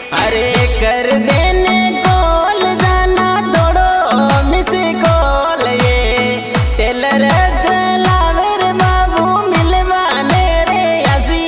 अरे कर देने कॉल जाना दौड़ो मिस कॉल ये टेलर चलावे रे बाबू मिलवाने रे हसी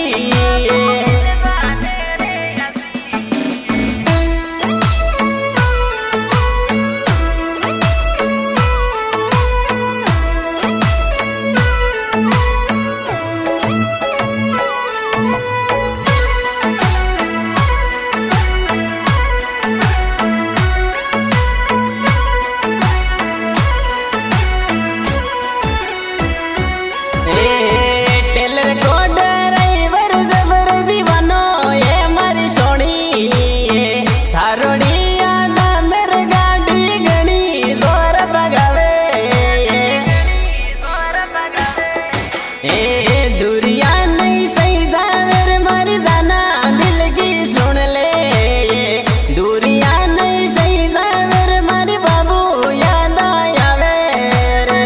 टेलर को ड्राइवर जबर दीवानो ये मारी सोनी थारोड़ी याद मेरे गाड़ी घनी जोर बगावे दूरिया नहीं सही जावे मारी जाना दिल की सुन ले दूरिया नहीं सही जावे मारी बाबू याद आवे रे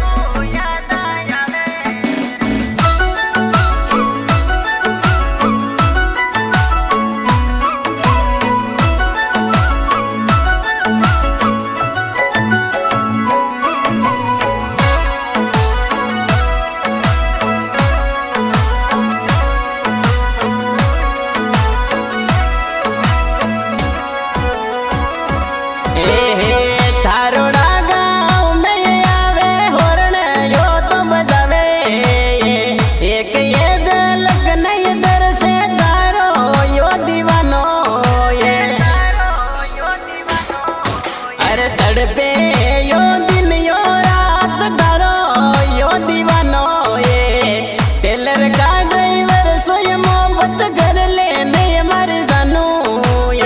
थारोड़ा गाँव में आवे होरण यो तो बजावे एक ये झलक नहीं दर से तारो यो दीवानो ये अरे तड़पे यो दिन यो रात तारो यो दीवानो ये टेलर का ड्राइवर सोए मोहब्बत कर ले नहीं मर जानू ये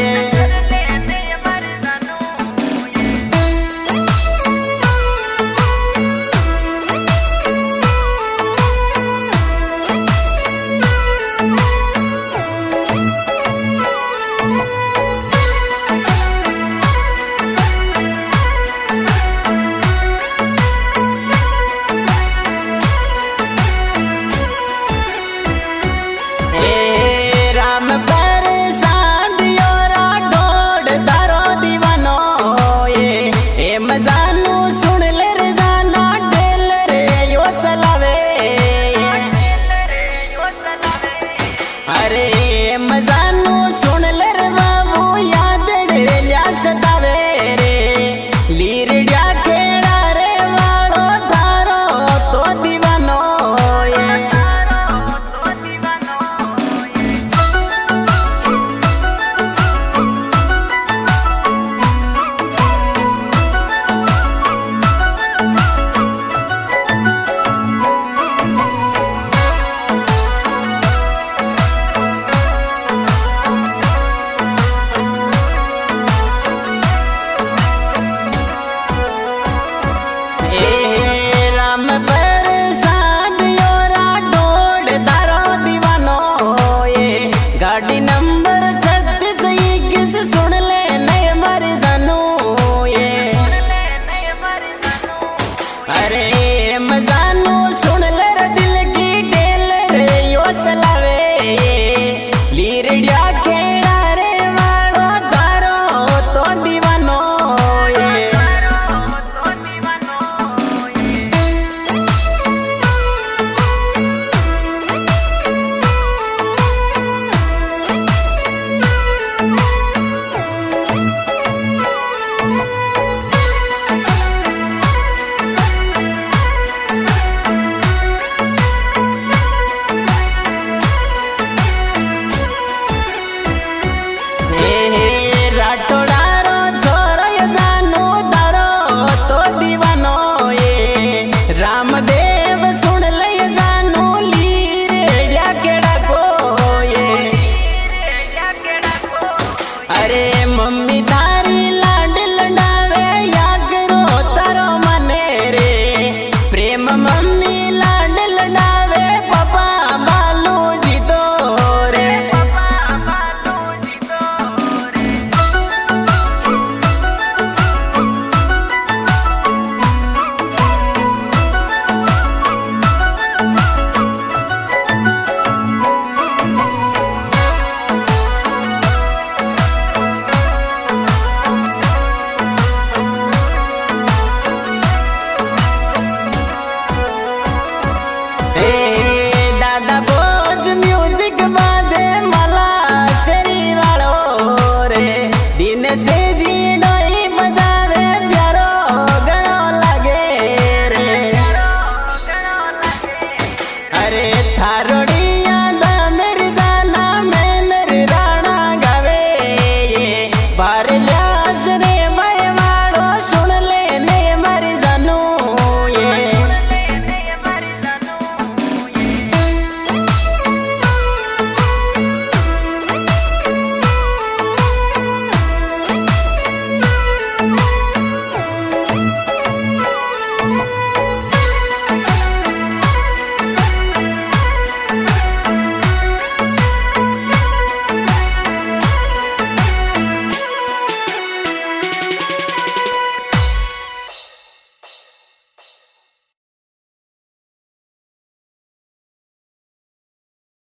राम पर सादियो राठौड़ दारो दीवानो ये मजानू सुन ले रे जाना ढेल रे यो चलावे अरे मजानू सुन ले रे बाबू याद रे लिया सतावे रे लीरडिया खेड़ा रे वालो धारो तो दीवानो ये राम पर सादियो राठौड़ दारो दीवानो ये गाड़ी नंबर 3621 सुन ले नहीं मर जानू ये अरे मजानू सुन ले रे दिल की ढेल रे यो चलावे लीरडिया खेड़ा रे वालो धारो तो दीवानो ये राठौड़ारो छोरो ये जानू दारो तो दीवानो ये रामदेव सुन ले ये जानू लीरडिया केड़ा को ये अरे मम्मी